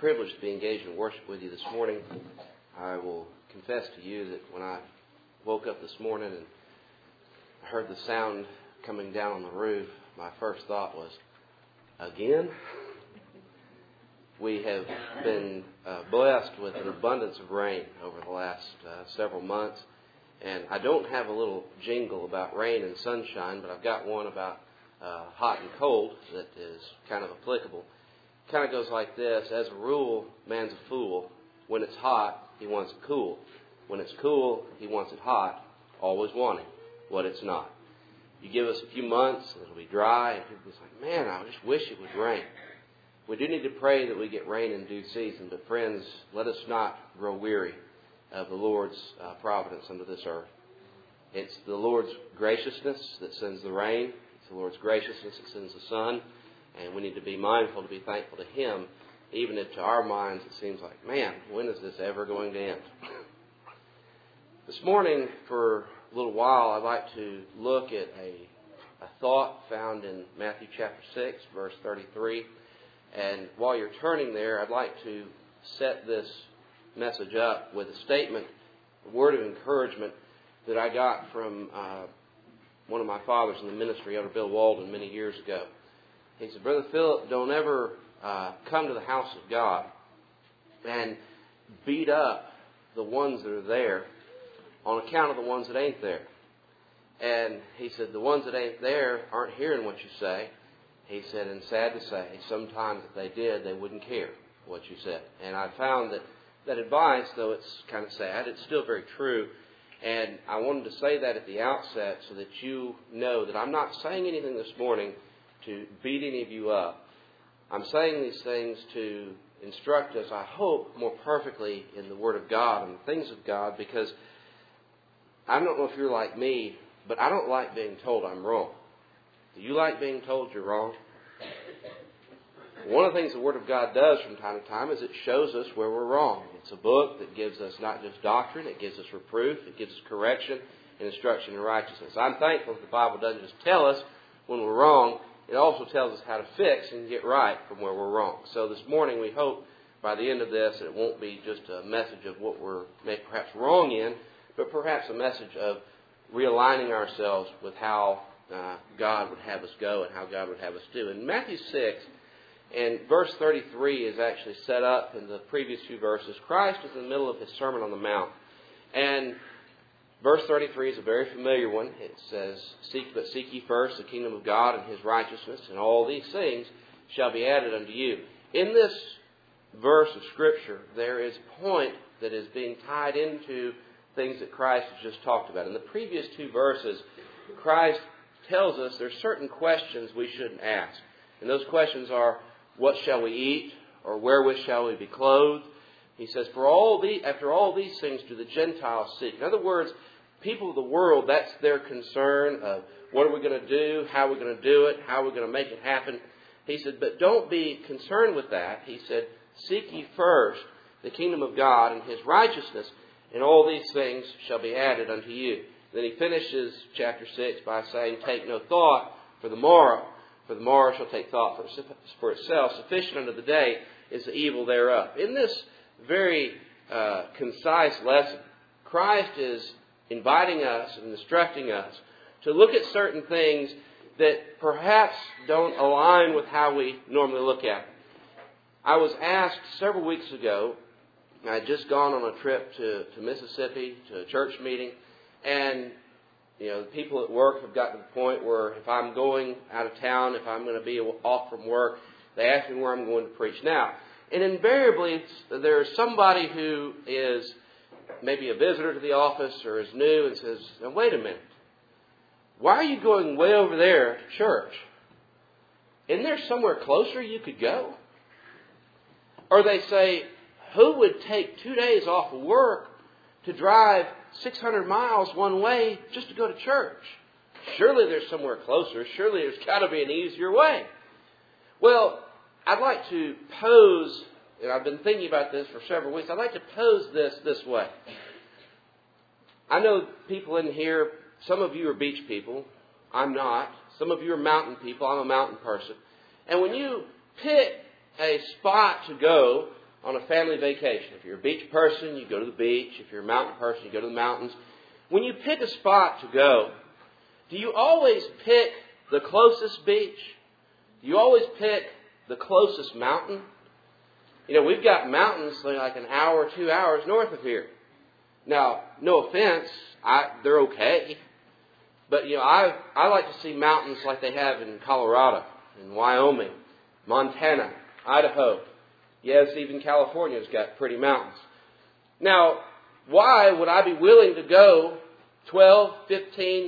privilege to be engaged in worship with you this morning. I will confess to you that when I woke up this morning and heard the sound coming down on the roof, my first thought was, again? We have been blessed with an abundance of rain over the last several months. And I don't have a little jingle about rain and sunshine, but I've got one about hot and cold that is kind of applicable. It kind of goes like this. As a rule, man's a fool. When it's hot, he wants it cool. When it's cool, he wants it hot, always wanting what it's not. You give us a few months, and it'll be dry, and people will say, man, I just wish it would rain. We do need to pray that we get rain in due season, but friends, let us not grow weary of the Lord's providence unto this earth. It's the Lord's graciousness that sends the rain. It's the Lord's graciousness that sends the sun. And we need to be mindful to be thankful to Him, even if to our minds it seems like, man, when is this ever going to end? This morning, for a little while, I'd like to look at a thought found in Matthew chapter 6, verse 33. And while you're turning there, I'd like to set this message up with a statement, a word of encouragement that I got from one of my fathers in the ministry, Elder Bill Walden, many years ago. He said, Brother Philip, don't ever come to the house of God and beat up the ones that are there on account of the ones that ain't there. And he said, the ones that ain't there aren't hearing what you say. He said, and sad to say, sometimes if they did, they wouldn't care what you said. And I found that advice, though it's kind of sad, it's still very true. And I wanted to say that at the outset so that you know that I'm not saying anything this morning to beat any of you up. I'm saying these things to instruct us, I hope, more perfectly in the Word of God and the things of God, because I don't know if you're like me, but I don't like being told I'm wrong. Do you like being told you're wrong? One of the things the Word of God does from time to time is it shows us where we're wrong. It's a book that gives us not just doctrine, it gives us reproof, it gives us correction and instruction in righteousness. I'm thankful that the Bible doesn't just tell us when we're wrong, it also tells us how to fix and get right from where we're wrong. So this morning we hope by the end of this that it won't be just a message of what we're perhaps wrong in, but perhaps a message of realigning ourselves with how God would have us go and how God would have us do. In Matthew 6, and verse 33 is actually set up in the previous few verses. Christ is in the middle of His Sermon on the Mount. And verse 33 is a very familiar one. It says, seek ye first the kingdom of God and His righteousness, and all these things shall be added unto you. In this verse of Scripture, there is a point that is being tied into things that Christ has just talked about. In the previous two verses, Christ tells us there's certain questions we shouldn't ask. And those questions are, what shall we eat? Or wherewith shall we be clothed? He says, after all these things do the Gentiles seek. In other words, people of the world, that's their concern of what are we going to do? How are we going to do it? How are we going to make it happen? He said, but don't be concerned with that. He said, seek ye first the kingdom of God and His righteousness, and all these things shall be added unto you. Then he finishes chapter 6 by saying, take no thought for the morrow shall take thought for itself. Sufficient unto the day is the evil thereof. In this very concise lesson, Christ is inviting us and instructing us to look at certain things that perhaps don't align with how we normally look at them. I was asked several weeks ago, I had just gone on a trip to Mississippi to a church meeting, and the people at work have gotten to the point where if I'm going out of town, if I'm going to be off from work, they ask me where I'm going to preach. Now, and invariably, there's somebody who is maybe a visitor to the office or is new and says, now, wait a minute. Why are you going way over there to church? Isn't there somewhere closer you could go? Or they say, who would take 2 days off of work to drive 600 miles one way just to go to church? Surely there's somewhere closer. Surely there's got to be an easier way. Well, I'd like to pose, and I've been thinking about this for several weeks, I'd like to pose this way. I know people in here, some of you are beach people. I'm not. Some of you are mountain people. I'm a mountain person. And when you pick a spot to go on a family vacation. If you're a beach person, you go to the beach. If you're a mountain person, you go to the mountains. When you pick a spot to go, do you always pick the closest beach? Do you always pick the closest mountain? You know, we've got mountains like an hour, 2 hours north of here. Now, no offense, they're okay. But, you know, I like to see mountains like they have in Colorado, in Wyoming, Montana, Idaho. Yes, even California's got pretty mountains. Now, why would I be willing to go 12, 15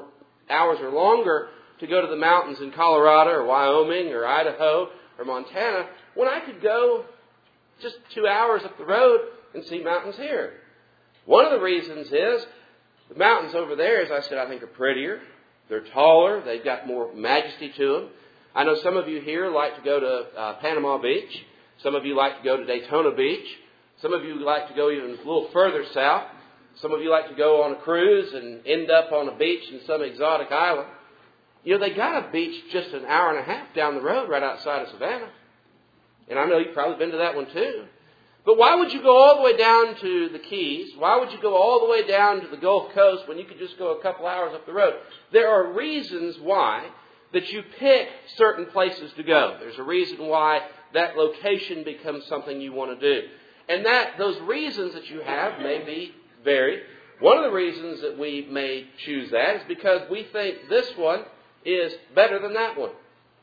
hours or longer to go to the mountains in Colorado or Wyoming or Idaho or Montana when I could go just 2 hours up the road and see mountains here? One of the reasons is the mountains over there, as I said, I think are prettier. They're taller. They've got more majesty to them. I know some of you here like to go to Panama Beach. Some of you like to go to Daytona Beach. Some of you like to go even a little further south. Some of you like to go on a cruise and end up on a beach in some exotic island. You know, they got a beach just an hour and a half down the road right outside of Savannah. And I know you've probably been to that one too. But why would you go all the way down to the Keys? Why would you go all the way down to the Gulf Coast when you could just go a couple hours up the road? There are reasons why that you pick certain places to go. There's a reason why that location becomes something you want to do. And those reasons that you have may be varied. One of the reasons that we may choose that is because we think this one is better than that one.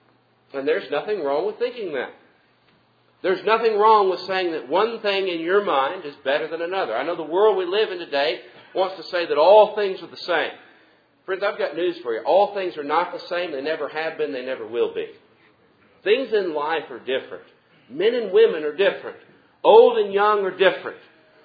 And there's nothing wrong with thinking that. There's nothing wrong with saying that one thing in your mind is better than another. I know the world we live in today wants to say that all things are the same. Friends, I've got news for you. All things are not the same. They never have been. They never will be. Things in life are different. Men and women are different. Old and young are different.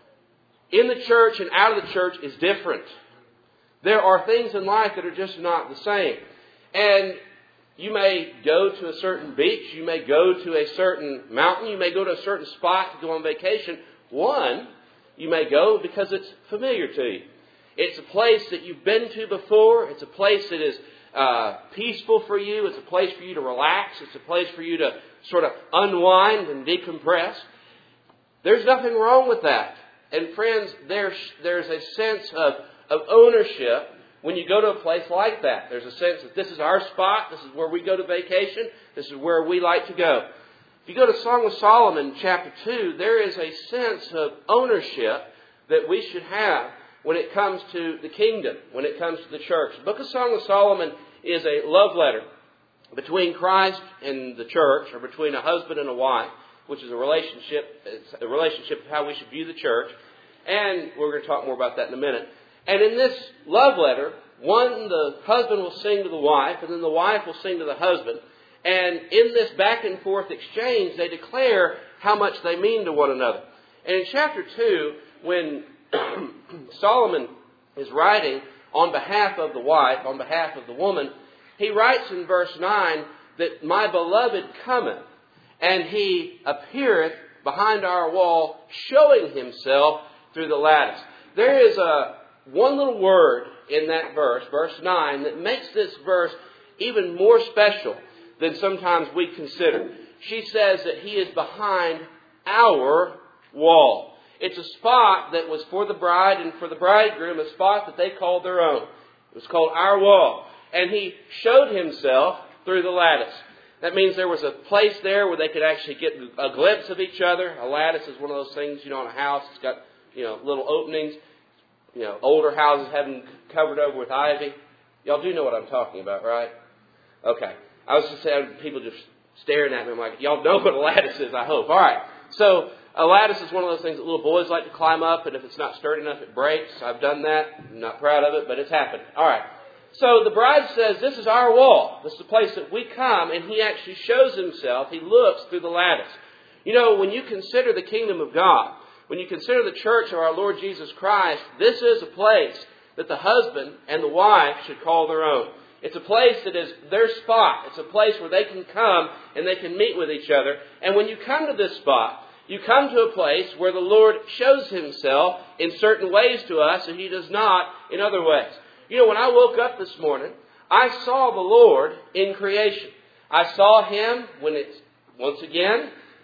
In the church and out of the church is different. There are things in life that are just not the same. And you may go to a certain beach. You may go to a certain mountain. You may go to a certain spot to go on vacation. One, you may go because it's familiar to you. It's a place that you've been to before. It's a place that is peaceful for you. It's a place for you to relax. It's a place for you to sort of unwind and decompress. There's nothing wrong with that. And friends, there's a sense of ownership when you go to a place like that. There's a sense that this is our spot. This is where we go to vacation. This is where we like to go. If you go to Song of Solomon chapter 2, there is a sense of ownership that we should have when it comes to the kingdom, when it comes to the church. The book of Song of Solomon is a love letter between Christ and the church, or between a husband and a wife, which is a relationship. It's a relationship of how we should view the church. And we're going to talk more about that in a minute. And in this love letter, the husband will sing to the wife, and then the wife will sing to the husband. And in this back and forth exchange, they declare how much they mean to one another. And in chapter 2, when Solomon is writing on behalf of the wife, on behalf of the woman, he writes in verse 9 that my beloved cometh, and he appeareth behind our wall, showing himself through the lattice. There is one little word in that verse, verse 9, that makes this verse even more special than sometimes we consider. She says that he is behind our wall. It's a spot that was for the bride and for the bridegroom, a spot that they called their own. It was called our wall. And he showed himself through the lattice. That means there was a place there where they could actually get a glimpse of each other. A lattice is one of those things, in a house. It's got, little openings. Older houses have them covered over with ivy. Y'all do know what I'm talking about, right? Okay. I was just saying, people just staring at me. I'm like, y'all know what a lattice is, I hope. All right. So a lattice is one of those things that little boys like to climb up, and if it's not sturdy enough, it breaks. I've done that. I'm not proud of it, but it's happened. All right. So the bride says, this is our wall. This is the place that we come, and he actually shows himself. He looks through the lattice. When you consider the kingdom of God, when you consider the church of our Lord Jesus Christ, this is a place that the husband and the wife should call their own. It's a place that is their spot. It's a place where they can come and they can meet with each other. And when you come to this spot, you come to a place where the Lord shows himself in certain ways to us and he does not in other ways. When I woke up this morning, I saw the Lord in creation. I saw him when it's, once again,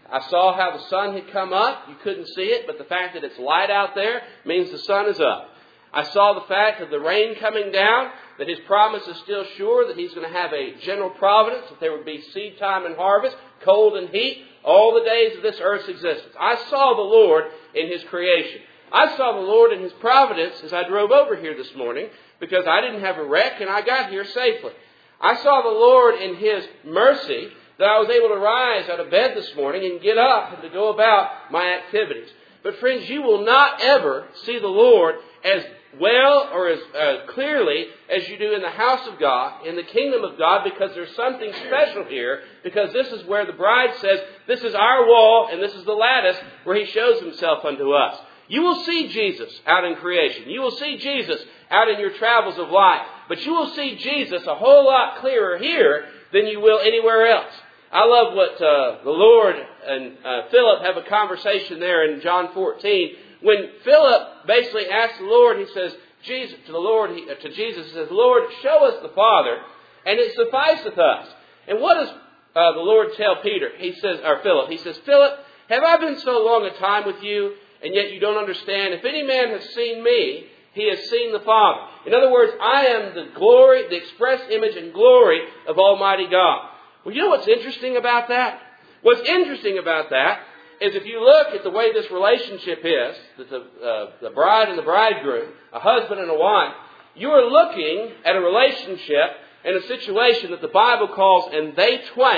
I saw how the sun had come up. You couldn't see it, but the fact that it's light out there means the sun is up. I saw the fact of the rain coming down, that His promise is still sure, that He's going to have a general providence, that there would be seed time and harvest, cold and heat, all the days of this earth's existence. I saw the Lord in His creation. I saw the Lord in His providence as I drove over here this morning, because I didn't have a wreck and I got here safely. I saw the Lord in His mercy that I was able to rise out of bed this morning and get up and to go about my activities. But friends, you will not ever see the Lord as well or as clearly as you do in the house of God, in the kingdom of God, because there's something special here, because this is where the bride says, this is our wall and this is the lattice where He shows Himself unto us. You will see Jesus out in creation. You will see Jesus out in your travels of life. But you will see Jesus a whole lot clearer here than you will anywhere else. I love what the Lord and Philip have a conversation there in John 14. When Philip basically asks the Lord, he says, Jesus, to Jesus, he says, Lord, show us the Father, and it sufficeth us. And what does the Lord tell Peter? Philip, Philip, have I been so long a time with you, and yet you don't understand? If any man has seen me, he has seen the Father. In other words, I am the glory, the express image and glory of Almighty God. Well, you know what's interesting about that? What's interesting about that is if you look at the way this relationship is, that the bride and the bridegroom, a husband and a wife, you are looking at a relationship and a situation that the Bible calls, and they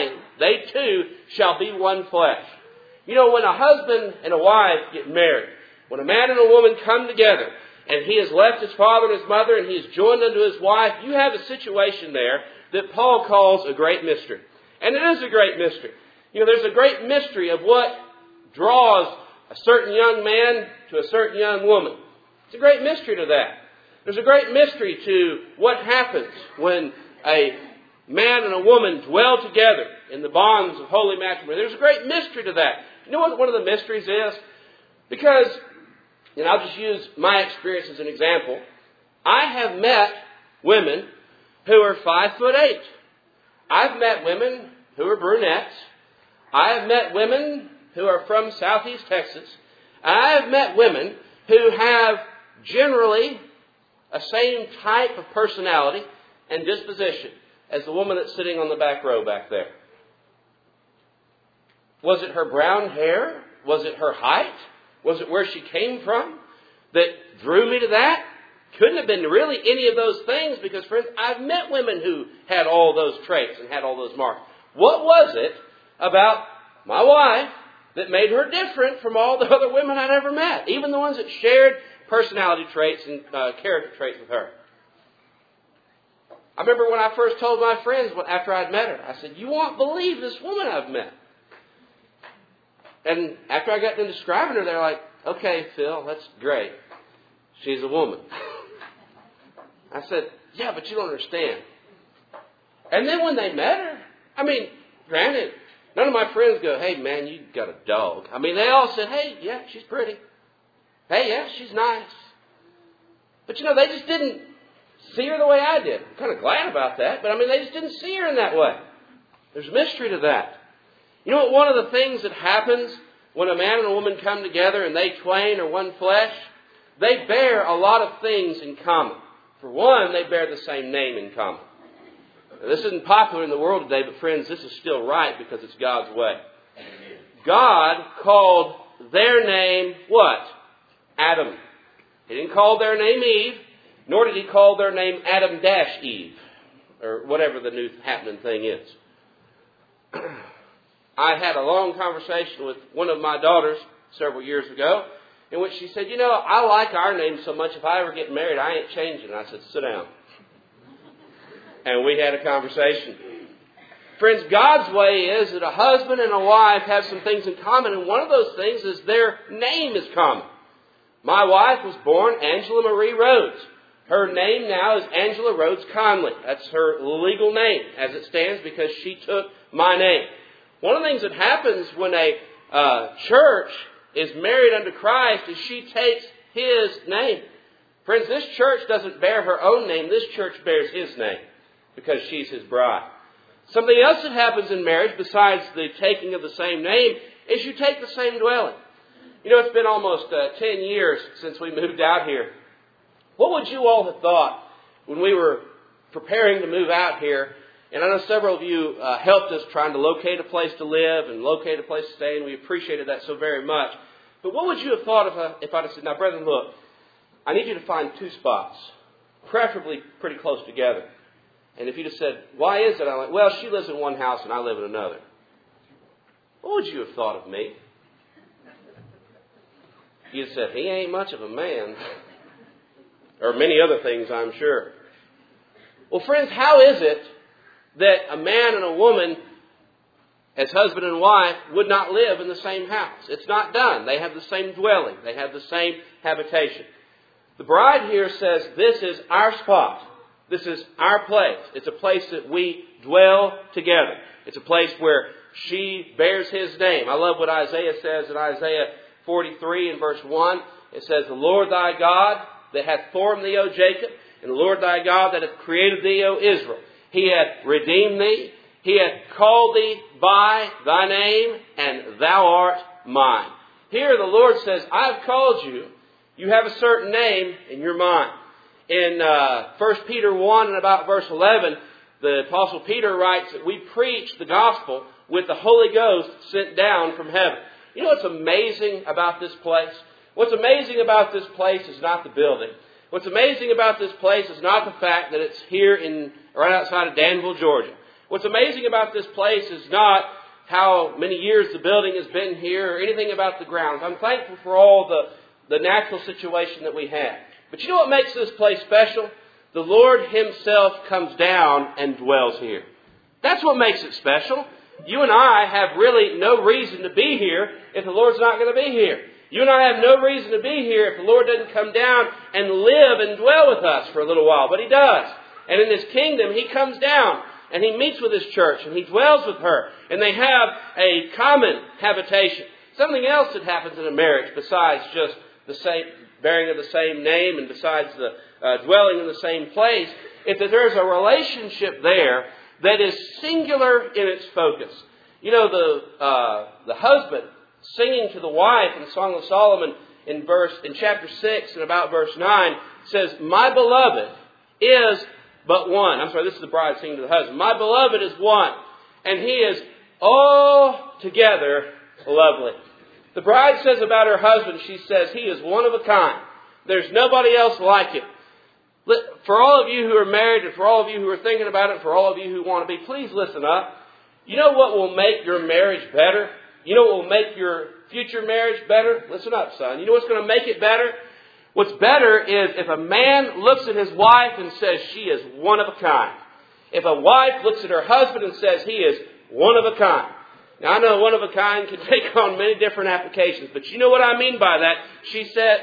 two shall be one flesh. You know, when a husband and a wife get married, when a man and a woman come together, and he has left his father and his mother, and he is joined unto his wife, you have a situation there that Paul calls a great mystery. And it is a great mystery. You know, there's a great mystery of what draws a certain young man to a certain young woman. It's a great mystery to that. There's a great mystery to what happens when a man and a woman dwell together in the bonds of holy matrimony. There's a great mystery to that. You know what one of the mysteries is? Because, and I'll just use my experience as an example, I have met women who are 5'8". I've met women who are brunettes. I have met women who are from Southeast Texas. I have met women who have generally a same type of personality and disposition as the woman that's sitting on the back row back there. Was it her brown hair? Was it her height? Was it where she came from that drew me to that? Couldn't have been really any of those things, because, friends, I've met women who had all those traits and had all those marks. What was it about my wife that made her different from all the other women I'd ever met, even the ones that shared personality traits and character traits with her? I remember when I first told my friends after I'd met her, I said, you won't believe this woman I've met. And after I got done describing her, they're like, okay, Phil, that's great. She's a woman. I said, yeah, but you don't understand. And then when they met her, I mean, granted, none of my friends go, hey, man, you got a dog. I mean, they all said, hey, yeah, she's pretty. Hey, yeah, she's nice. But, you know, they just didn't see her the way I did. I'm kind of glad about that. But, I mean, they just didn't see her in that way. There's mystery to that. You know what one of the things that happens when a man and a woman come together and they twain are one flesh? They bear a lot of things in common. For one, they bear the same name in common. Now, this isn't popular in the world today, but friends, this is still right because it's God's way. God called their name what? Adam. He didn't call their name Eve, nor did He call their name Adam-Eve, or whatever the new happening thing is. I had a long conversation with one of my daughters several years ago, in which she said, you know, I like our name so much, if I ever get married, I ain't changing. I said, sit down. And we had a conversation. Friends, God's way is that a husband and a wife have some things in common, and one of those things is their name is common. My wife was born Angela Marie Rhodes. Her name now is Angela Rhodes Conley. That's her legal name as it stands because she took my name. One of the things that happens when a church is married unto Christ is she takes His name. Friends, this church doesn't bear her own name. This church bears His name because she's His bride. Something else that happens in marriage besides the taking of the same name is you take the same dwelling. You know, it's been almost 10 years since we moved out here. What would you all have thought when we were preparing to move out here? And I know several of you helped us trying to locate a place to live and locate a place to stay, and we appreciated that so very much. But what would you have thought if I'd have said, now, brethren, look, I need you to find 2 spots, preferably pretty close together. And if you'd have said, why is it? I'm like, well, she lives in one house and I live in another. What would you have thought of me? You'd have said, he ain't much of a man. Or many other things, I'm sure. Well, friends, how is it that a man and a woman, as husband and wife, would not live in the same house? It's not done. They have the same dwelling. They have the same habitation. The bride here says, this is our spot. This is our place. It's a place that we dwell together. It's a place where she bears His name. I love what Isaiah says in Isaiah 43 and verse 1. It says, the Lord thy God that hath formed thee, O Jacob, and the Lord thy God that hath created thee, O Israel. He hath redeemed thee. He hath called thee by thy name, and thou art mine. Here the Lord says, I've called you. You have a certain name, and you're mine. In 1 Peter 1 and about verse 11, the Apostle Peter writes that we preach the gospel with the Holy Ghost sent down from heaven. You know what's amazing about this place? What's amazing about this place is not the building. What's amazing about this place is not the fact that it's here right outside of Danville, Georgia. What's amazing about this place is not how many years the building has been here or anything about the grounds. I'm thankful for all the natural situation that we have. But you know what makes this place special? The Lord Himself comes down and dwells here. That's what makes it special. You and I have really no reason to be here if the Lord's not going to be here. You and I have no reason to be here if the Lord doesn't come down and live and dwell with us for a little while. But He does. And in His kingdom, He comes down and He meets with His church and He dwells with her. And they have a common habitation. Something else that happens in a marriage besides just the same bearing of the same name and besides the dwelling in the same place, is that there's a relationship there that is singular in its focus. You know, the husband singing to the wife in the Song of Solomon in chapter 6 and about verse 9 says, my beloved is but one. I'm sorry, this is the bride singing to the husband. My beloved is one, and he is altogether lovely. The bride says about her husband, she says, he is one of a kind. There's nobody else like him. For all of you who are married and for all of you who are thinking about it, for all of you who want to be, please listen up. You know what will make your marriage better? You know what will make your future marriage better? Listen up, son. You know what's going to make it better? What's better is if a man looks at his wife and says she is one of a kind. If a wife looks at her husband and says he is one of a kind. Now, I know one of a kind can take on many different applications, but you know what I mean by that? She says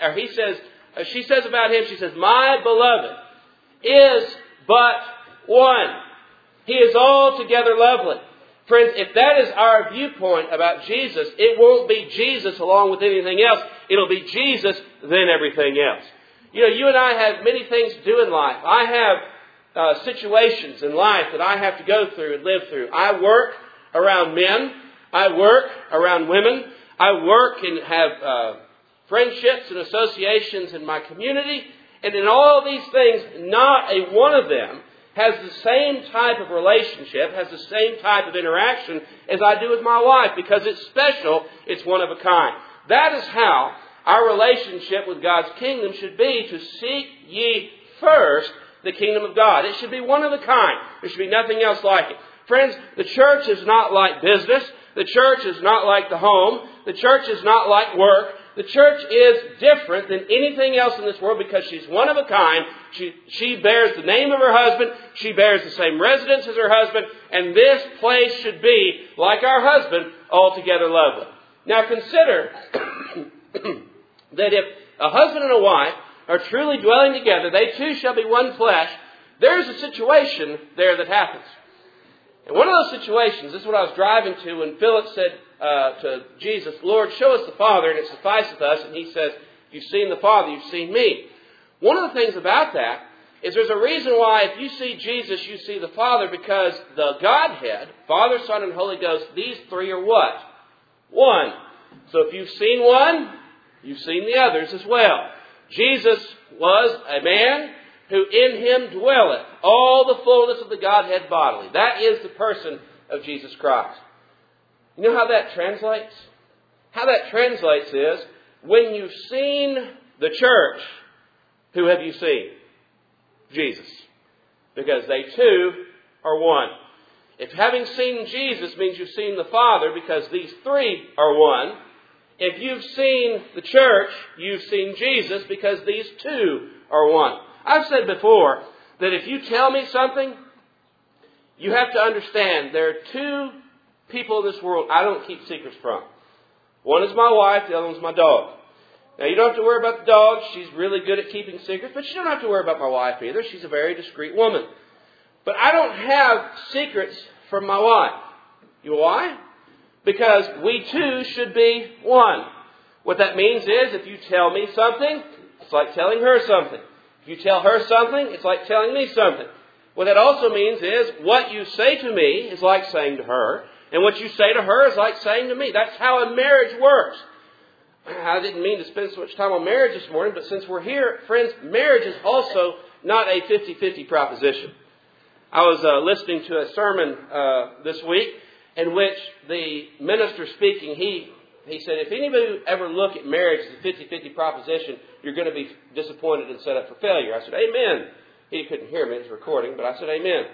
about him, she says, my beloved is but one. He is altogether lovely. Friends, if that is our viewpoint about Jesus, it won't be Jesus along with anything else. It'll be Jesus, then everything else. You know, you and I have many things to do in life. I have situations in life that I have to go through and live through. I work around men. I work around women. I work and have friendships and associations in my community. And in all these things, not a one of them has the same type of relationship, has the same type of interaction as I do with my wife, because it's special, it's one of a kind. That is how our relationship with God's kingdom should be, to seek ye first the kingdom of God. It should be one of a kind. There should be nothing else like it. Friends, the church is not like business. The church is not like the home. The church is not like work. The church is different than anything else in this world because she's one of a kind. She bears the name of her husband. She bears the same residence as her husband. And this place should be, like our husband, altogether lovely. Now consider that if a husband and a wife are truly dwelling together, they two shall be one flesh. There's a situation there that happens. And one of those situations, this is what I was driving to when Philip said to Jesus, Lord, show us the Father, and it sufficeth us. And he says, you've seen the Father, you've seen me. One of the things about that is there's a reason why if you see Jesus, you see the Father, because the Godhead, Father, Son, and Holy Ghost, these three are what? one. So if you've seen one, you've seen the others as well. Jesus was a man who in him dwelleth all the fullness of the Godhead bodily. That is the person of Jesus Christ. You know how that translates? How that translates is, when you've seen the church, who have you seen? Jesus. Because they too are one. If having seen Jesus means you've seen the Father, because these three are one. If you've seen the church, you've seen Jesus, because these two are one. I've said before that if you tell me something, you have to understand there are two people in this world I don't keep secrets from. One is my wife, the other one's my dog. Now, you don't have to worry about the dog. She's really good at keeping secrets, but you don't have to worry about my wife either. She's a very discreet woman. But I don't have secrets from my wife. You know why? Because we two should be one. What that means is, if you tell me something, it's like telling her something. If you tell her something, it's like telling me something. What that also means is, what you say to me is like saying to her, and what you say to her is like saying to me. That's how a marriage works. I didn't mean to spend so much time on marriage this morning, but since we're here, friends, marriage is also not a 50-50 proposition. I was listening to a sermon this week in which the minister speaking, he said, if anybody ever look at marriage as a 50-50 proposition, you're going to be disappointed and set up for failure. I said, amen. He couldn't hear me, it was recording, but I said, amen.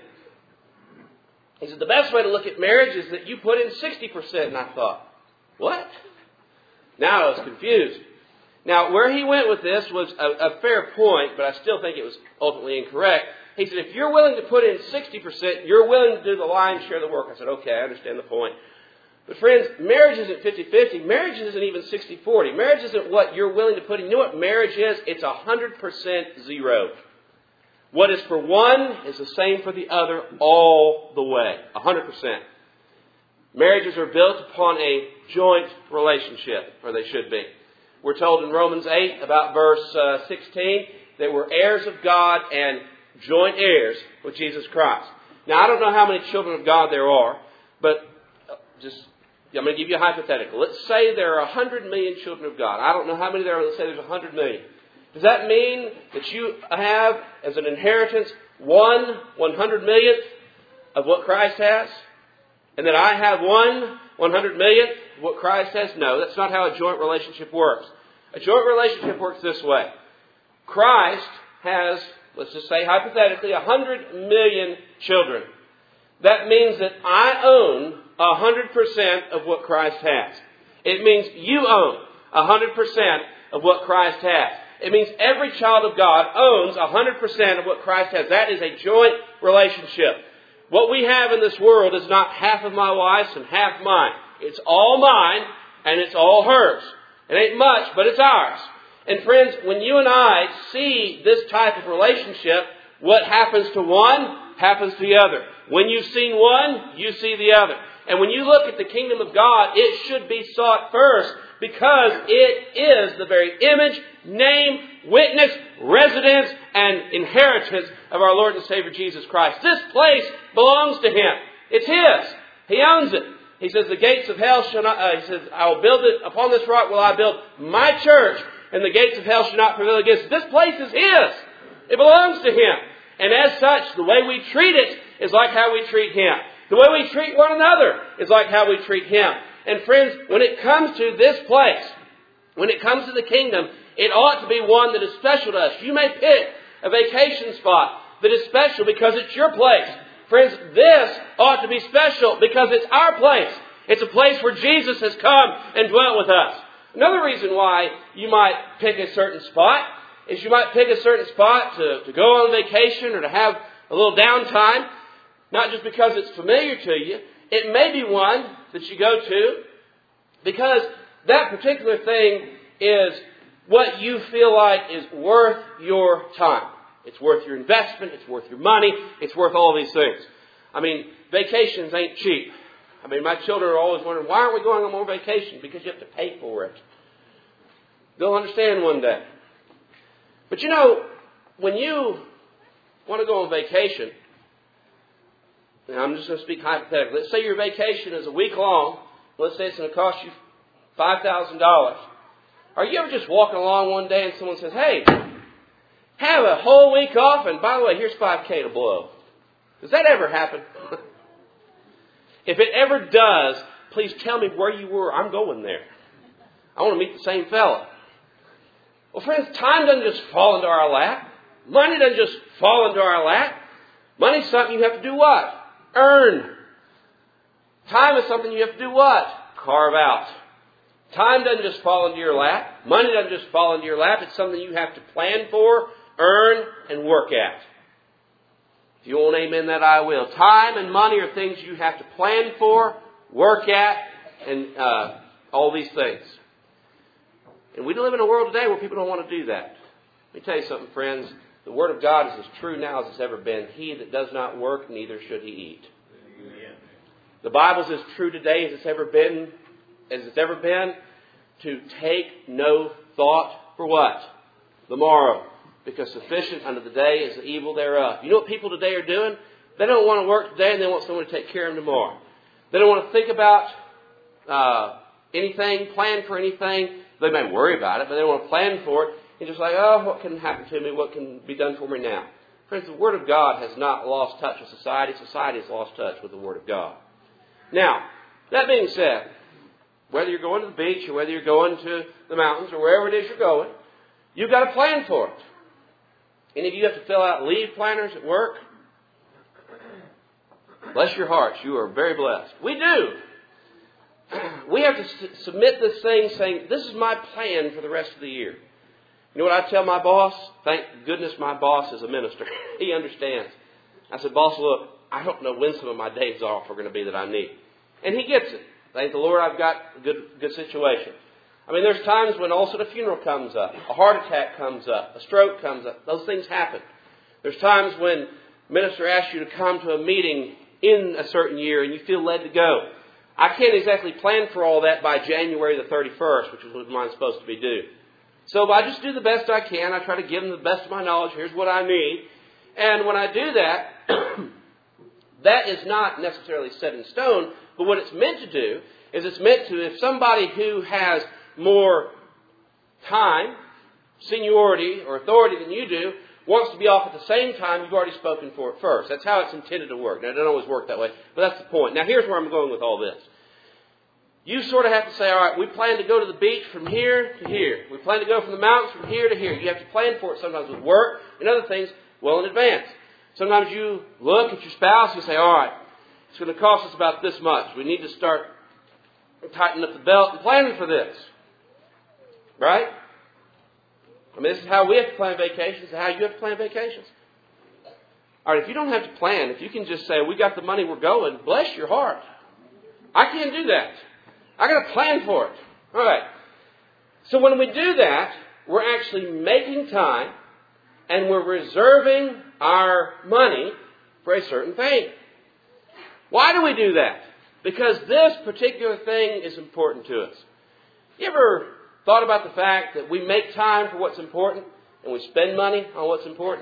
He said, the best way to look at marriage is that you put in 60%. And I thought, what? Now I was confused. Now, where he went with this was a fair point, but I still think it was ultimately incorrect. He said, if you're willing to put in 60%, you're willing to do the lion's share of the work. I said, okay, I understand the point. But friends, marriage isn't 50-50. Marriage isn't even 60-40. Marriage isn't what you're willing to put in. You know what marriage is? It's 100% zero. What is for one is the same for the other all the way. 100%. Marriages are built upon a joint relationship, or they should be. We're told in Romans 8, about verse 16, that we're heirs of God and joint heirs with Jesus Christ. Now, I don't know how many children of God there are, but I'm going to give you a hypothetical. Let's say there are 100 million children of God. I don't know how many there are. Let's say there's 100 million. Does that mean that you have, as an inheritance, 1/100 millionth of what Christ has? And that I have 1/100 millionth of what Christ has? No, that's not how a joint relationship works. A joint relationship works this way. Christ has, let's just say hypothetically, 100 million children. That means that I own 100% of what Christ has. It means you own 100% of what Christ has. It means every child of God owns 100% of what Christ has. That is a joint relationship. What we have in this world is not half of my wife's and half mine. It's all mine and it's all hers. It ain't much, but it's ours. And friends, when you and I see this type of relationship, what happens to one happens to the other. When you've seen one, you see the other. And when you look at the kingdom of God, it should be sought first because it is the very image, name, witness, residence, and inheritance of our Lord and Savior Jesus Christ. This place belongs to Him. It's His. He owns it. He says, the gates of hell shall not, He says, I will build it, upon this rock will I build my church, and the gates of hell shall not prevail against it. This place is His. It belongs to Him. And as such, the way we treat it is like how we treat Him. The way we treat one another is like how we treat Him. And friends, when it comes to this place, when it comes to the kingdom, it ought to be one that is special to us. You may pick a vacation spot that is special because it's your place. Friends, this ought to be special because it's our place. It's a place where Jesus has come and dwelt with us. Another reason why you might pick a certain spot is you might pick a certain spot to go on vacation or to have a little downtime, not just because it's familiar to you. It may be one that you go to because that particular thing is what you feel like is worth your time. It's worth your investment. It's worth your money. It's worth all these things. I mean, vacations ain't cheap. I mean, my children are always wondering, why aren't we going on more vacation? Because you have to pay for it. They'll understand one day. But you know, when you want to go on vacation, and I'm just going to speak hypothetically. Let's say your vacation is a week long. Let's say it's going to cost you $5,000. Are you ever just walking along one day and someone says, hey, have a whole week off, and by the way, here's $5,000 to blow? Does that ever happen? If it ever does, please tell me where you were. I'm going there. I want to meet the same fella. Well, friends, time doesn't just fall into our lap. Money doesn't just fall into our lap. Money's something you have to do what? Earn. Time is something you have to do what? Carve out. Time doesn't just fall into your lap. Money doesn't just fall into your lap. It's something you have to plan for, earn, and work at. If you won't amen that, I will. Time and money are things you have to plan for, work at, and all these things. And we live in a world today where people don't want to do that. Let me tell you something, friends. The Word of God is as true now as it's ever been. He that does not work, neither should he eat. Amen. The Bible is as true today as it's ever been, to take no thought for what? The morrow. Because sufficient unto the day is the evil thereof. You know what people today are doing? They don't want to work today and they want someone to take care of them tomorrow. They don't want to think about anything, plan for anything. They may worry about it, but they don't want to plan for it. It's just like, oh, what can happen to me? What can be done for me now? Friends, the Word of God has not lost touch with society. Society has lost touch with the Word of God. Now, that being said, whether you're going to the beach or whether you're going to the mountains or wherever it is you're going, you've got to plan for it. Any of you have to fill out leave planners at work? Bless your hearts. You are very blessed. We do. We have to submit this thing saying, this is my plan for the rest of the year. You know what I tell my boss? Thank goodness my boss is a minister. He understands. I said, boss, look, I don't know when some of my days off are going to be that I need. And he gets it. Thank the Lord I've got a good situation. I mean, there's times when also a funeral comes up, a heart attack comes up, a stroke comes up. Those things happen. There's times when the minister asks you to come to a meeting in a certain year and you feel led to go. I can't exactly plan for all that by January the 31st, which is what mine's supposed to be due. So I just do the best I can. I try to give them the best of my knowledge. Here's what I need. And when I do that, that is not necessarily set in stone. But what it's meant to do is it's meant to, if somebody who has more time, seniority, or authority than you do, wants to be off at the same time, you've already spoken for it first. That's how it's intended to work. Now, it doesn't always work that way, but that's the point. Now, here's where I'm going with all this. You sort of have to say, all right, we plan to go to the beach from here to here. We plan to go from the mountains from here to here. You have to plan for it sometimes with work and other things well in advance. Sometimes you look at your spouse and you say, all right, it's going to cost us about this much. We need to start tightening up the belt and planning for this. Right? I mean, this is how we have to plan vacations. This is how you have to plan vacations. All right, if you don't have to plan, if you can just say, we got the money, we're going, bless your heart. I can't do that. I got to plan for it. All right. So when we do that, we're actually making time and we're reserving our money for a certain thing. Why do we do that? Because this particular thing is important to us. You ever thought about the fact that we make time for what's important and we spend money on what's important?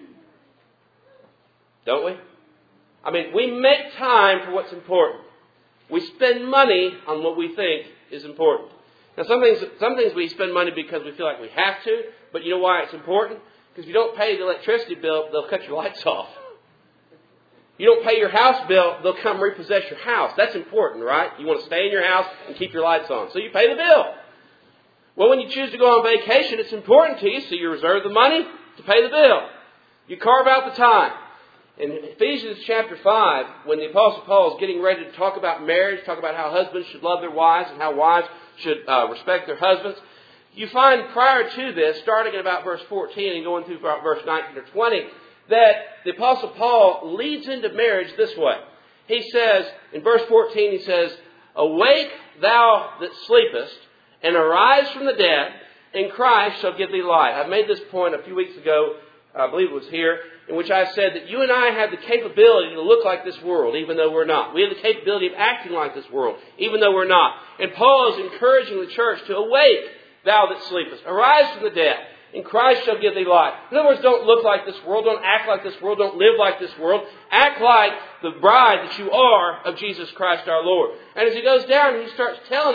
Don't we? I mean, we make time for what's important. We spend money on what we think is important. Now, some things we spend money because we feel like we have to, but you know why it's important? Because if you don't pay the electricity bill, they'll cut your lights off. You don't pay your house bill, they'll come repossess your house. That's important, right? You want to stay in your house and keep your lights on. So you pay the bill. Well, when you choose to go on vacation, it's important to you, so you reserve the money to pay the bill. You carve out the time. In Ephesians chapter 5, when the Apostle Paul is getting ready to talk about marriage, talk about how husbands should love their wives and how wives should respect their husbands, you find prior to this, starting at about verse 14 and going through about verse 19 or 20, that the Apostle Paul leads into marriage this way. He says, in verse 14, he says, awake thou that sleepest, and arise from the dead, and Christ shall give thee light. I made this point a few weeks ago, I believe it was here, in which I said that you and I have the capability to look like this world, even though we're not. We have the capability of acting like this world, even though we're not. And Paul is encouraging the church to awake, thou that sleepest. Arise from the dead, and Christ shall give thee light. In other words, don't look like this world, don't act like this world, don't live like this world. Act like the bride that you are of Jesus Christ our Lord. And as he goes down, he starts telling us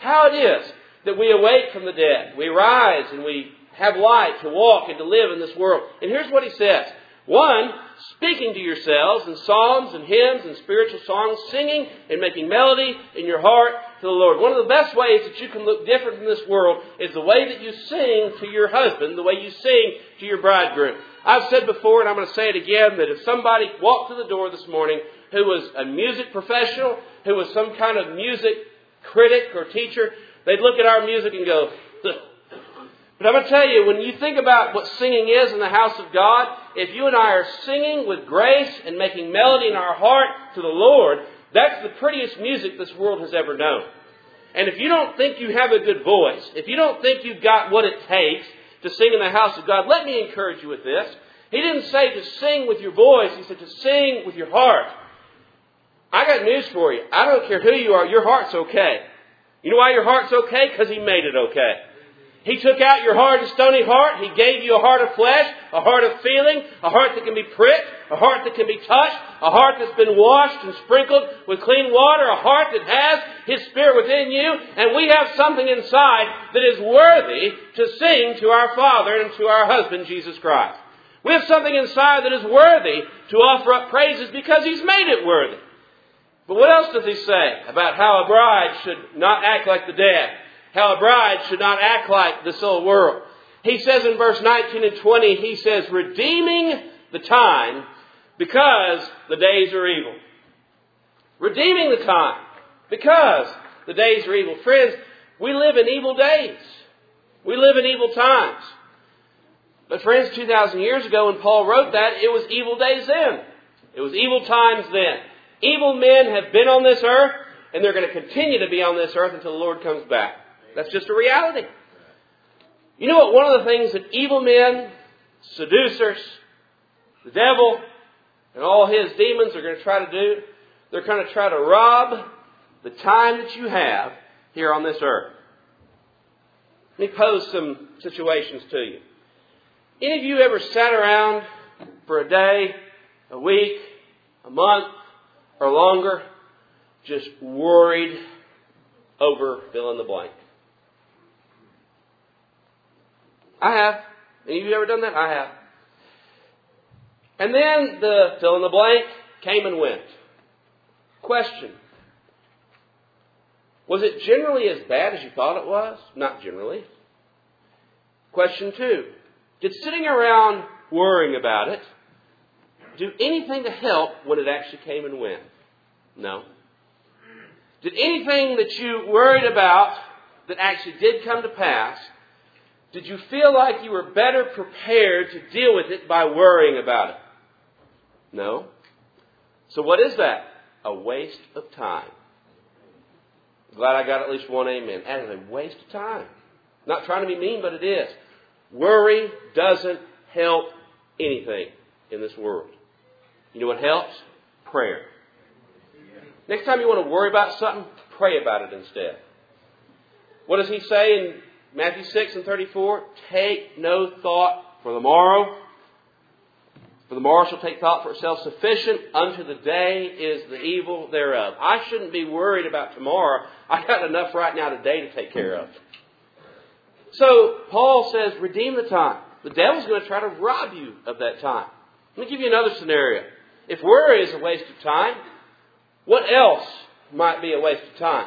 how it is that we awake from the dead. We rise and we have light to walk and to live in this world. And here's what he says. 1, speaking to yourselves in psalms and hymns and spiritual songs, singing and making melody in your heart to the Lord. One of the best ways that you can look different from this world is the way that you sing to your husband, the way you sing to your bridegroom. I've said before, and I'm going to say it again, that if somebody walked to the door this morning who was a music professional, who was some kind of music critic or teacher, they'd look at our music and go, But I'm going to tell you, when you think about what singing is in the house of God, if you and I are singing with grace and making melody in our heart to the Lord, that's the prettiest music this world has ever known. And if you don't think you have a good voice, if you don't think you've got what it takes to sing in the house of God, let me encourage you with this. He didn't say to sing with your voice. He said to sing with your heart. I got news for you. I don't care who you are. Your heart's okay. You know why your heart's okay? Because He made it okay. He took out your hard and stony heart. He gave you a heart of flesh, a heart of feeling, a heart that can be pricked, a heart that can be touched, a heart that's been washed and sprinkled with clean water, a heart that has His Spirit within you. And we have something inside that is worthy to sing to our Father and to our husband, Jesus Christ. We have something inside that is worthy to offer up praises because He's made it worthy. But what else does He say about how a bride should not act like the dead? How a bride should not act like this old world. He says in verse 19 and 20, He says, redeeming the time because the days are evil. Redeeming the time because the days are evil. Friends, we live in evil days. We live in evil times. But friends, 2,000 years ago when Paul wrote that, it was evil days then. It was evil times then. Evil men have been on this earth, and they're going to continue to be on this earth until the Lord comes back. That's just a reality. You know what one of the things that evil men, seducers, the devil, and all his demons are going to try to do? They're going to try to rob the time that you have here on this earth. Let me pose some situations to you. Any of you ever sat around for a day, a week, a month, or longer, just worried over fill in the blank? I have. Any of you ever done that? I have. And then the fill in the blank came and went. Question. Was it generally as bad as you thought it was? Not generally. Question 2. Did sitting around worrying about it do anything to help when it actually came and went? No. Did anything that you worried about that actually did come to pass, did you feel like you were better prepared to deal with it by worrying about it? No. So what is that? A waste of time. Glad I got at least one amen. That is a waste of time. Not trying to be mean, but it is. Worry doesn't help anything in this world. You know what helps? Prayer. Next time you want to worry about something, pray about it instead. What does He say in Matthew 6 and 34? Take no thought for the morrow. For the morrow shall take thought for itself. Sufficient unto the day is the evil thereof. I shouldn't be worried about tomorrow. I got enough right now today to take care of. So Paul says, redeem the time. The devil's going to try to rob you of that time. Let me give you another scenario. If worry is a waste of time, what else might be a waste of time?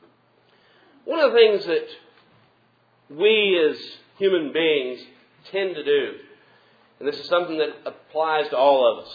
One of the things that we as human beings tend to do, and this is something that applies to all of us,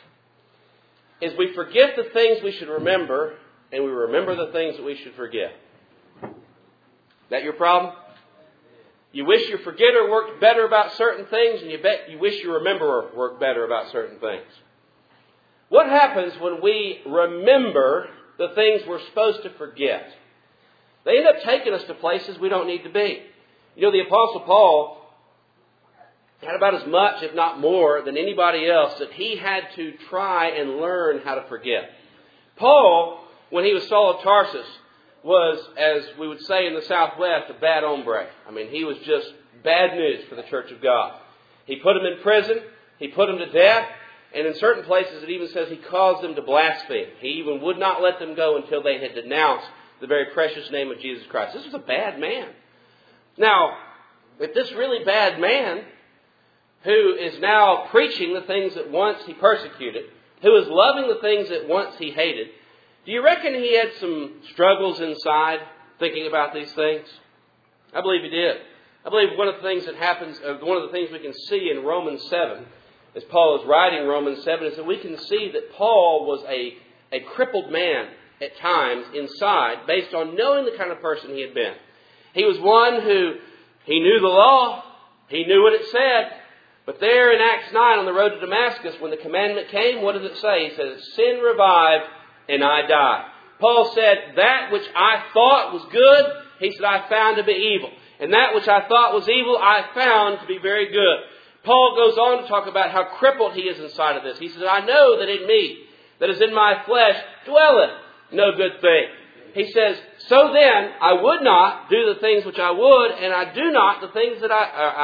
is we forget the things we should remember and we remember the things that we should forget. Is that your problem? You wish your forgetter worked better about certain things, and you wish your rememberer worked better about certain things. What happens when we remember the things we're supposed to forget? They end up taking us to places we don't need to be. You know, the Apostle Paul had about as much, if not more, than anybody else that he had to try and learn how to forget. Paul, when he was Saul of Tarsus, was, as we would say in the Southwest, a bad hombre. I mean, he was just bad news for the Church of God. He put them in prison. He put them to death. And in certain places it even says he caused them to blaspheme. He even would not let them go until they had denounced the very precious name of Jesus Christ. This was a bad man. Now, if this really bad man, who is now preaching the things that once he persecuted, who is loving the things that once he hated, do you reckon he had some struggles inside thinking about these things? I believe he did. I believe one of the things that happens, one of the things we can see in Romans 7, as Paul is writing Romans 7, is that we can see that Paul was a crippled man at times inside based on knowing the kind of person he had been. He was one who, he knew the law, he knew what it said, but there in Acts 9 on the road to Damascus, when the commandment came, what does it say? He says, sin revived and I died. Paul said, that which I thought was good, he said, I found to be evil. And that which I thought was evil, I found to be very good. Paul goes on to talk about how crippled he is inside of this. He says, I know that in me, that is in my flesh, dwelleth no good thing. He says, so then I would not do the things which I would, and I do not the things that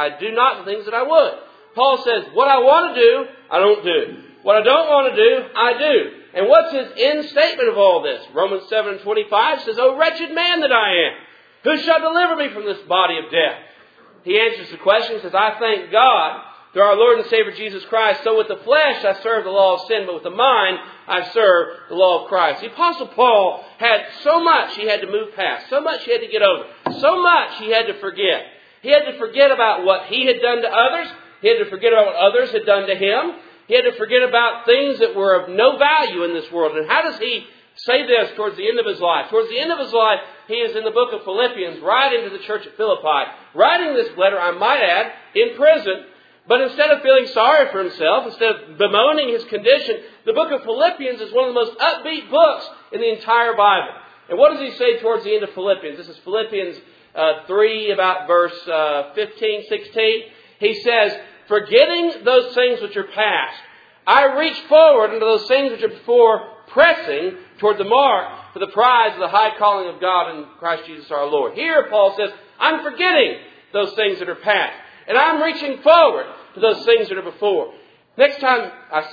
I would. Paul says, what I want to do, I don't do. What I don't want to do, I do. And what's his end statement of all this? Romans 7:25 says, O wretched man that I am, who shall deliver me from this body of death? He answers the question, says, I thank God through our Lord and Savior Jesus Christ. So with the flesh I serve the law of sin, but with the mind I serve the law of Christ. The Apostle Paul had so much he had to move past, so much he had to get over, so much he had to forget. He had to forget about what he had done to others. He had to forget about what others had done to him. He had to forget about things that were of no value in this world. And how does he say this towards the end of his life? Towards the end of his life, he is in the book of Philippians, writing to the church at Philippi, writing this letter, I might add, in prison. But instead of feeling sorry for himself, instead of bemoaning his condition, the book of Philippians is one of the most upbeat books in the entire Bible. And what does he say towards the end of Philippians? This is Philippians 3, about verse 15, 16. He says, forgetting those things which are past, I reach forward into those things which are before, pressing toward the mark for the prize of the high calling of God in Christ Jesus our Lord. Here Paul says, I'm forgetting those things that are past. And I'm reaching forward to those things that are before. Next time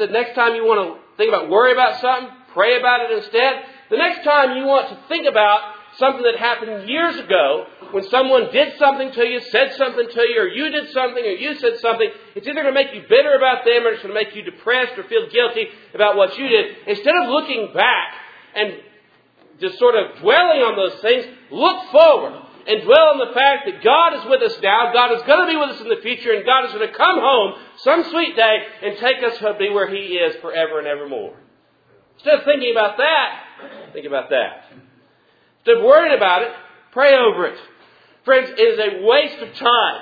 you want to think about, worry about something, pray about it instead. The next time you want to think about something that happened years ago, when someone did something to you, said something to you, or you did something, or you said something, it's either going to make you bitter about them, or it's going to make you depressed or feel guilty about what you did. Instead of looking back and just sort of dwelling on those things, look forward. And dwell on the fact that God is with us now, God is going to be with us in the future, and God is going to come home some sweet day and take us to be where He is forever and evermore. Instead of thinking about that, think about that. Instead of worrying about it, pray over it. Friends, it is a waste of time.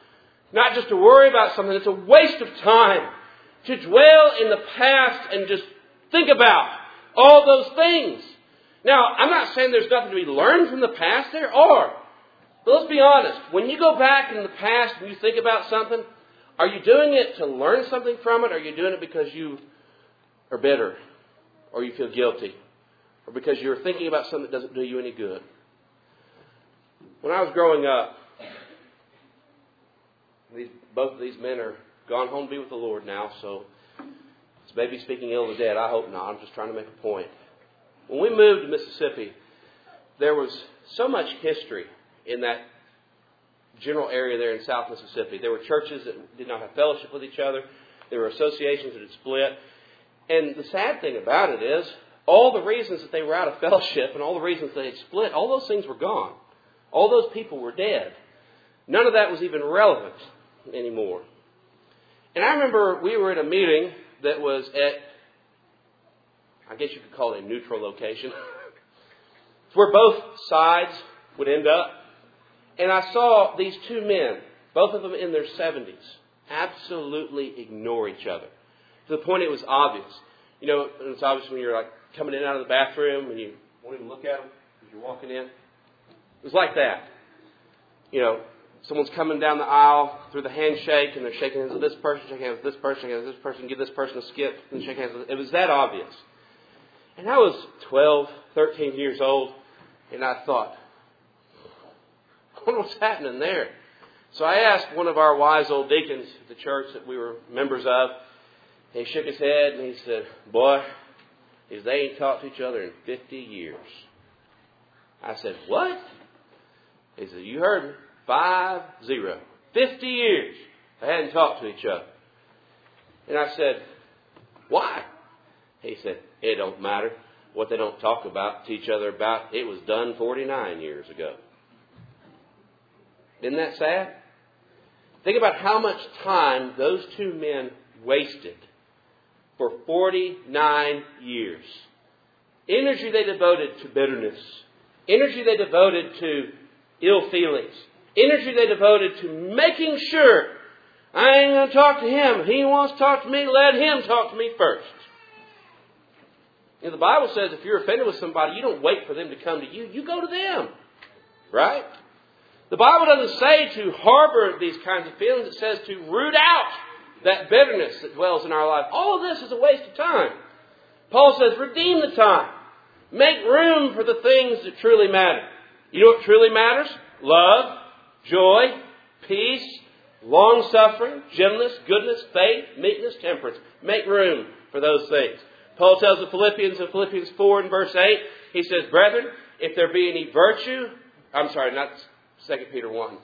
Not just to worry about something, it's a waste of time to dwell in the past and just think about all those things. Now, I'm not saying there's nothing to be learned from the past. There are. But let's be honest. When you go back in the past and you think about something, are you doing it to learn something from it? Or are you doing it because you are bitter? Or you feel guilty? Or because you're thinking about something that doesn't do you any good? When I was growing up, both of these men are gone home to be with the Lord now. So it's maybe speaking ill of the dead. I hope not. I'm just trying to make a point. When we moved to Mississippi, there was so much history in that general area there in South Mississippi. There were churches that did not have fellowship with each other. There were associations that had split. And the sad thing about it is, all the reasons that they were out of fellowship and all the reasons they had split, all those things were gone. All those people were dead. None of that was even relevant anymore. And I remember we were at a meeting that was at, I guess you could call it a neutral location. It's where both sides would end up. And I saw these two men, both of them in their 70s, absolutely ignore each other. To the point it was obvious. You know, it's obvious when you're like coming in and out of the bathroom and you won't even look at them as you're walking in. It was like that. You know, someone's coming down the aisle through the handshake and they're shaking hands with this person, shaking hands with this person, shaking hands with this person, give this person a skip and shake hands with. It was that obvious. And I was 12, 13 years old, and I thought, I wonder what's happening there. So I asked one of our wise old deacons at the church that we were members of. He shook his head and he said, boy, they ain't talked to each other in 50 years. I said, what? He said, you heard me. 50. 50 years they hadn't talked to each other. And I said, why? He said, it don't matter what they don't talk about to each other about. It was done 49 years ago. Isn't that sad? Think about how much time those two men wasted for 49 years. Energy they devoted to bitterness. Energy they devoted to ill feelings. Energy they devoted to making sure I ain't going to talk to him. If he wants to talk to me, let him talk to me first. You know, the Bible says if you're offended with somebody, you don't wait for them to come to you. You go to them. Right? The Bible doesn't say to harbor these kinds of feelings. It says to root out that bitterness that dwells in our life. All of this is a waste of time. Paul says, redeem the time. Make room for the things that truly matter. You know what truly matters? Love, joy, peace, long-suffering, gentleness, goodness, faith, meekness, temperance. Make room for those things. Paul tells the Philippians in Philippians 4 and verse 8, he says, brethren, if there be any virtue, not 2 Peter 1.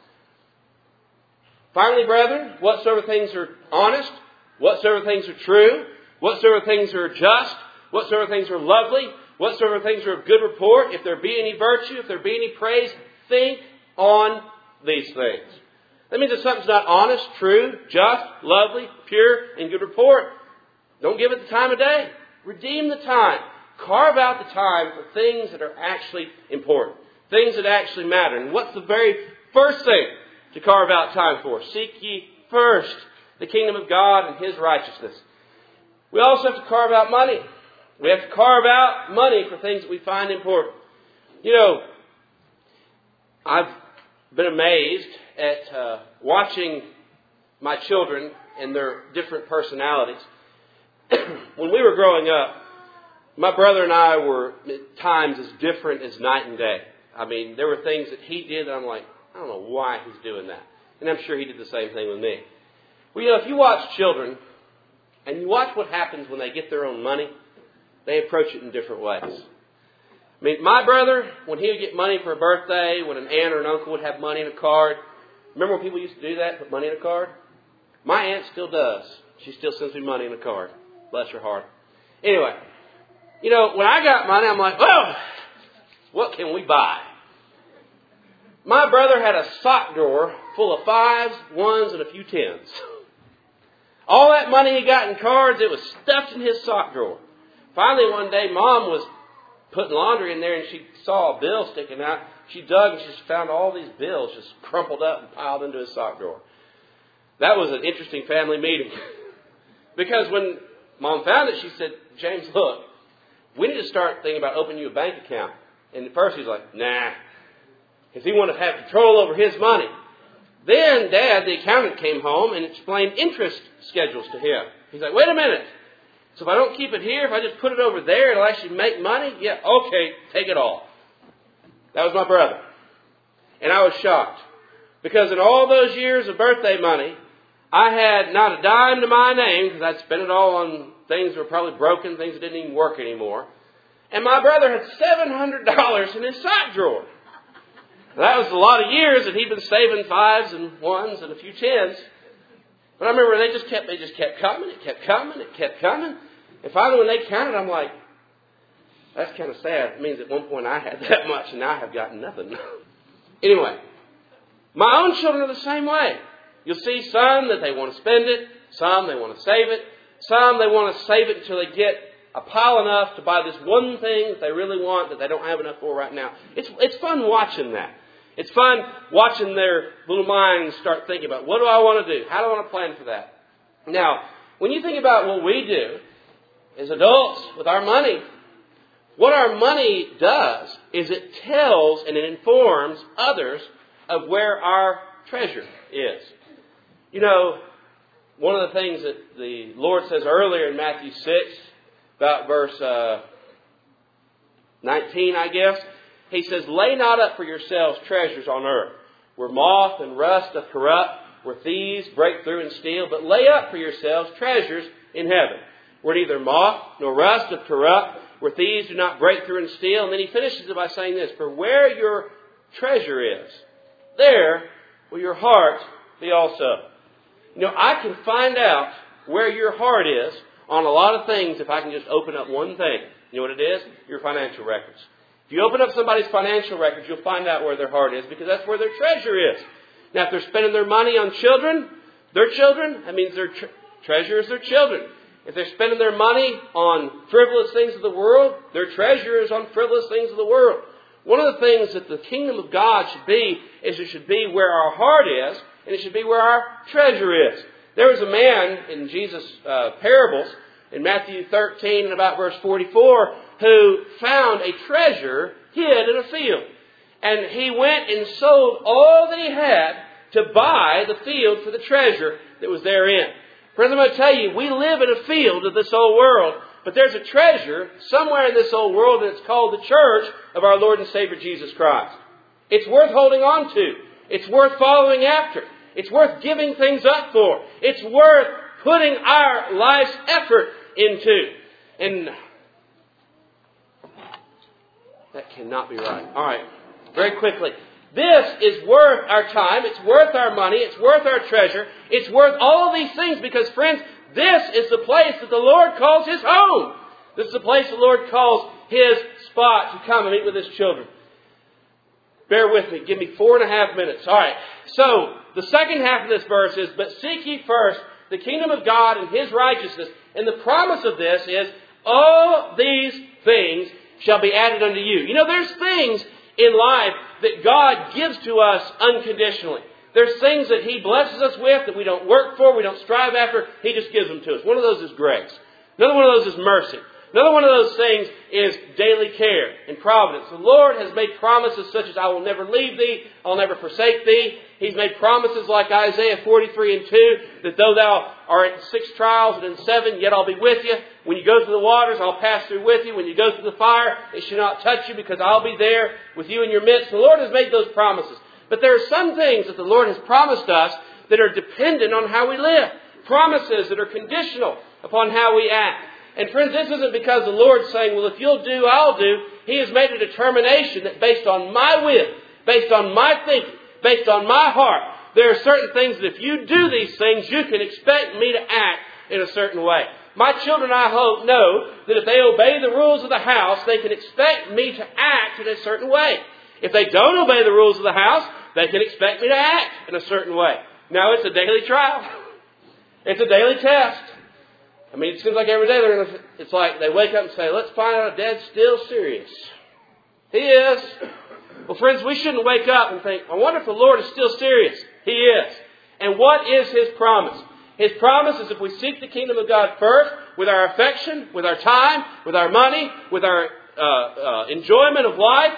Finally, brethren, whatsoever things are honest, whatsoever things are true, whatsoever things are just, whatsoever things are lovely, whatsoever things are of good report, if there be any virtue, if there be any praise, think on these things. That means if something's not honest, true, just, lovely, pure, and good report, don't give it the time of day. Redeem the time. Carve out the time for things that are actually important. Things that actually matter. And what's the very first thing to carve out time for? Seek ye first the kingdom of God and His righteousness. We also have to carve out money. We have to carve out money for things that we find important. You know, I've been amazed at watching my children and their different personalities. When we were growing up, my brother and I were at times as different as night and day. I mean, there were things that he did that I'm like, I don't know why he's doing that. And I'm sure he did the same thing with me. Well, you know, if you watch children and you watch what happens when they get their own money, they approach it in different ways. I mean, my brother, when he would get money for a birthday, when an aunt or an uncle would have money in a card, remember when people used to do that, put money in a card? My aunt still does. She still sends me money in a card. Bless her heart. Anyway, you know, when I got money, I'm like, oh, what can we buy? My brother had a sock drawer full of 5s, 1s, and a few 10s. All that money he got in cards, it was stuffed in his sock drawer. Finally, one day, Mom was putting laundry in there, and she saw a bill sticking out. She dug, and she just found all these bills just crumpled up and piled into his sock drawer. That was an interesting family meeting. Because when Mom found it, she said, James, look, we need to start thinking about opening you a bank account. And at first he's like, nah, because he wanted to have control over his money. Then Dad, the accountant, came home and explained interest schedules to him. He's like, wait a minute. So if I don't keep it here, if I just put it over there, it'll actually make money? Yeah, okay, take it all. That was my brother. And I was shocked. Because in all those years of birthday money, I had not a dime to my name, because I'd spent it all on things that were probably broken, things that didn't even work anymore. And my brother had $700 in his sock drawer. That was a lot of years that he'd been saving 5s and 1s and a few 10s. But I remember they just kept coming, it kept coming, it kept coming. And finally when they counted, I'm like, that's kind of sad. It means at one point I had that much and now I have gotten nothing. Anyway, my own children are the same way. You'll see some that they want to spend it, some they want to save it, some they want to save it until they get a pile enough to buy this one thing that they really want that they don't have enough for right now. It's fun watching that. It's fun watching their little minds start thinking about, what do I want to do? How do I want to plan for that? Now, when you think about what we do as adults with our money, what our money does is it tells and it informs others of where our treasure is. You know, one of the things that the Lord says earlier in Matthew 6, about verse 19, I guess, He says, lay not up for yourselves treasures on earth, where moth and rust doth corrupt, where thieves break through and steal, but lay up for yourselves treasures in heaven, where neither moth nor rust doth corrupt, where thieves do not break through and steal. And then he finishes it by saying this, for where your treasure is, there will your heart be also. You know, I can find out where your heart is on a lot of things if I can just open up one thing. You know what it is? Your financial records. If you open up somebody's financial records, you'll find out where their heart is, because that's where their treasure is. Now, if they're spending their money on children, their children, that means their treasure is their children. If they're spending their money on frivolous things of the world, their treasure is on frivolous things of the world. One of the things that the kingdom of God should be is it should be where our heart is, and it should be where our treasure is. There was a man in Jesus' parables, in Matthew 13 and about verse 44, who found a treasure hid in a field. And he went and sold all that he had to buy the field for the treasure that was therein. Friends, I'm going to tell you, we live in a field of this old world, but there's a treasure somewhere in this old world, and it's called the church of our Lord and Savior Jesus Christ. It's worth holding on to. It's worth following after. It's worth giving things up for. It's worth putting our life's effort into. And that cannot be right. All right, very quickly. This is worth our time. It's worth our money. It's worth our treasure. It's worth all of these things because, friends, this is the place that the Lord calls His home. This is the place the Lord calls His spot to come and meet with His children. Bear with me. Give me 4.5 minutes. All right. So, the second half of this verse is, but seek ye first the kingdom of God and His righteousness. And the promise of this is, all these things shall be added unto you. You know, there's things in life that God gives to us unconditionally. There's things that He blesses us with that we don't work for, we don't strive after. He just gives them to us. One of those is grace. Another one of those is mercy. Another one of those things is daily care and providence. The Lord has made promises such as, I will never leave thee, I'll never forsake thee. He's made promises like Isaiah 43 and 2, that though thou art in 6 trials and in 7, yet I'll be with you. When you go through the waters, I'll pass through with you. When you go through the fire, it shall not touch you, because I'll be there with you in your midst. The Lord has made those promises. But there are some things that the Lord has promised us that are dependent on how we live. Promises that are conditional upon how we act. And friends, this isn't because the Lord's saying, well, if you'll do, I'll do. He has made a determination that based on my will, based on my thinking, based on my heart, there are certain things that if you do these things, you can expect me to act in a certain way. My children, I hope, know that if they obey the rules of the house, they can expect me to act in a certain way. If they don't obey the rules of the house, they can expect me to act in a certain way. Now, it's a daily trial. It's a daily test. I mean, it seems like every day it's like they wake up and say, let's find out if Dad's still serious. He is. Well, friends, we shouldn't wake up and think, I wonder if the Lord is still serious. He is. And what is His promise? His promise is if we seek the kingdom of God first, with our affection, with our time, with our money, with our enjoyment of life,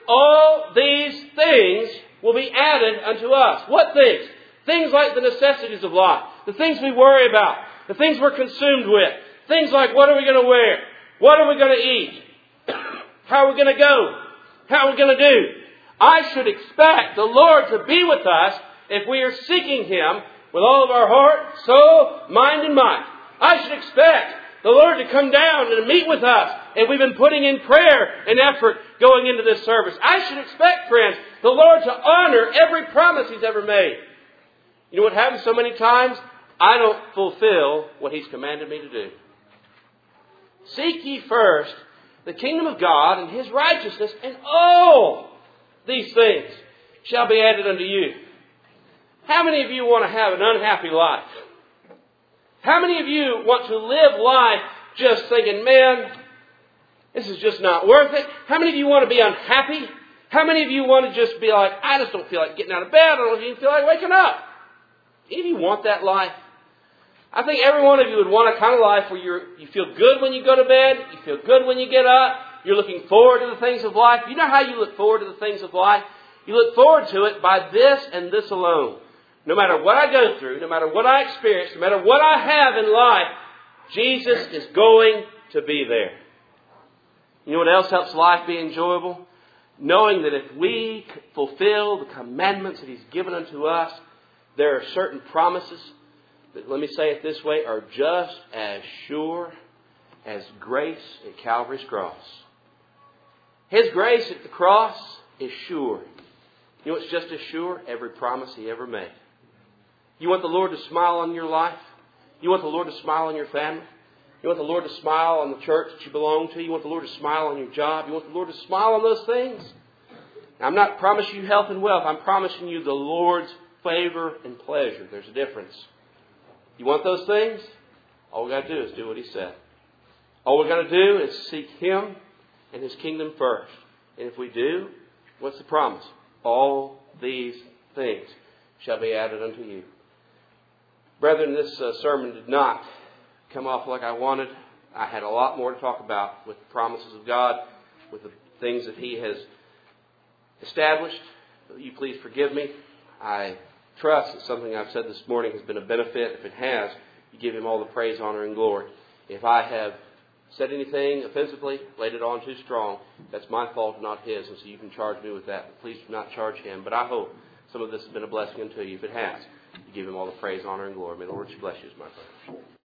all these things will be added unto us. What things? Things like the necessities of life. The things we worry about. The things we're consumed with. Things like, what are we going to wear? What are we going to eat? How are we going to go? How are we going to do? I should expect the Lord to be with us if we are seeking Him with all of our heart, soul, mind, and might. I should expect the Lord to come down and meet with us if we've been putting in prayer and effort going into this service. I should expect, friends, the Lord to honor every promise He's ever made. You know what happens so many times? I don't fulfill what He's commanded me to do. Seek ye first the kingdom of God and His righteousness, and all these things shall be added unto you. How many of you want to have an unhappy life? How many of you want to live life just thinking, man, this is just not worth it? How many of you want to be unhappy? How many of you want to just be like, I just don't feel like getting out of bed. I don't even feel like waking up. Any of you want that life? I think every one of you would want a kind of life where you feel good when you go to bed. You feel good when you get up. You're looking forward to the things of life. You know how you look forward to the things of life? You look forward to it by this and this alone. No matter what I go through, no matter what I experience, no matter what I have in life, Jesus is going to be there. You know what else helps life be enjoyable? Knowing that if we fulfill the commandments that He's given unto us, there are certain promises that, let me say it this way, are just as sure as grace at Calvary's cross. His grace at the cross is sure. You know what's just as sure? Every promise He ever made. You want the Lord to smile on your life? You want the Lord to smile on your family? You want the Lord to smile on the church that you belong to? You want the Lord to smile on your job? You want the Lord to smile on those things? Now, I'm not promising you health and wealth. I'm promising you the Lord's favor and pleasure. There's a difference. You want those things? All we've got to do is do what He said. All we've got to do is seek Him and His kingdom first. And if we do, what's the promise? All these things shall be added unto you. Brethren, this sermon did not come off like I wanted. I had a lot more to talk about with the promises of God, with the things that He has established. You please forgive me. I trust that something I've said this morning has been a benefit. If it has, you give Him all the praise, honor, and glory. If I have said anything offensively, laid it on too strong, that's my fault, not His, and so you can charge me with that. Please do not charge Him. But I hope some of this has been a blessing unto you. If it has, you give Him all the praise, honor, and glory. May the Lord bless you, my friend.